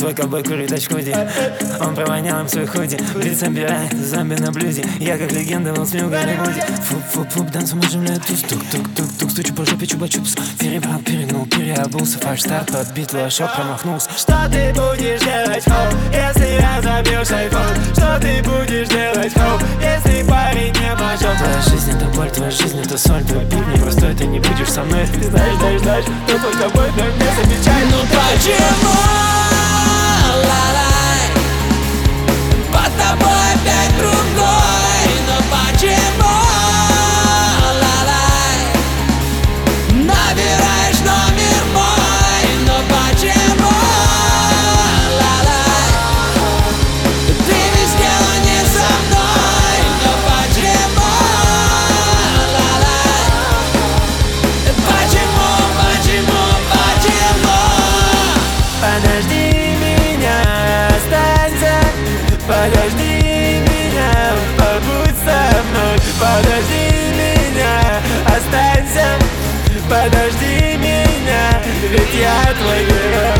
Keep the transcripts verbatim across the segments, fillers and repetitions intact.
Твой ковбой курит очкуди, он провонял им свой худи. Бит собирает зомби на блюде, я как легенда был смел в Голливуде. Фуп-фуп-фуп, танцем оживляет туз. Тук-тук-тук-тук, стучу по жопе чупа-чупс. Перебрал, перегнул, переобулся. Фальштарт под бит, лошок промахнулся. Что ты будешь делать, хоу, если я забил шайфон? Что ты будешь делать, хоу, если парень не пошел? Твоя жизнь это боль, твоя жизнь это соль. Твой бит непростой, ты не будешь со мной. Ты знаешь, знаешь, знаешь, кто твой ковбой, но не замечай. Ну почему? Ла-лай, под тобой опять другой. Ну почему? Ла-лай, набираешь номер мой. Ну почему? Ла-лай, ты везде, но не со мной. Ну почему? Ла-лай, почему, почему, почему? Подожди меня, останься. Подожди меня, побудь со мной. Подожди меня, останься. Подожди меня, ведь я твой герой.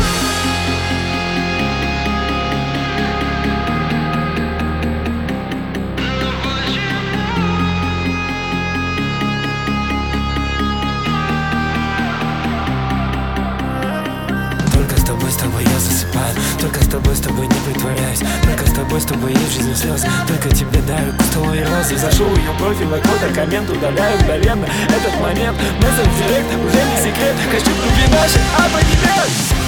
Только с тобой, с тобой я засыпаю. Только с тобой, с тобой не притворяюсь. Только с тобой, с тобой есть в жизни слезы. Только тебе дарю кустовые розы. Зашел ее профиль, кто-то коммент удаляю мгновенно. Этот момент, месседж директ, уже не секрет. Хочу любви наши, а по небес.